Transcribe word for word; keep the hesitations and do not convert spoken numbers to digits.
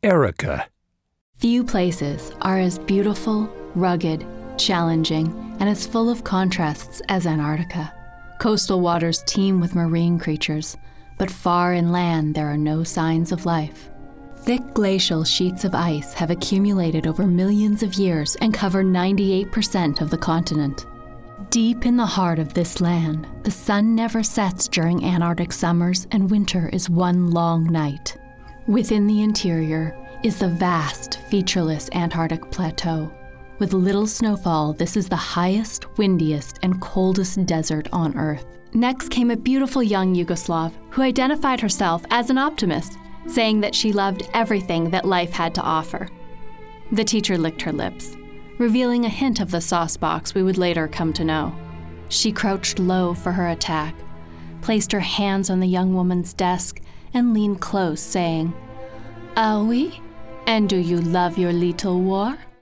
Erica. Few places are as beautiful, rugged, challenging, and as full of contrasts as Antarctica. Coastal waters teem with marine creatures, but far inland there are no signs of life. Thick glacial sheets of ice have accumulated over millions of years and cover ninety-eight percent of the continent. Deep in the heart of this land, the sun never sets during Antarctic summers and winter is one long night. Within the interior is the vast, featureless Antarctic plateau. With little snowfall, this is the highest, windiest, and coldest desert on Earth. Next came a beautiful young Yugoslav who identified herself as an optimist, saying that she loved everything that life had to offer. The teacher licked her lips, revealing a hint of the saucebox we would later come to know. She crouched low for her attack, placed her hands on the young woman's desk, and leaned close, saying, "Ah oui? And do you love your little war?"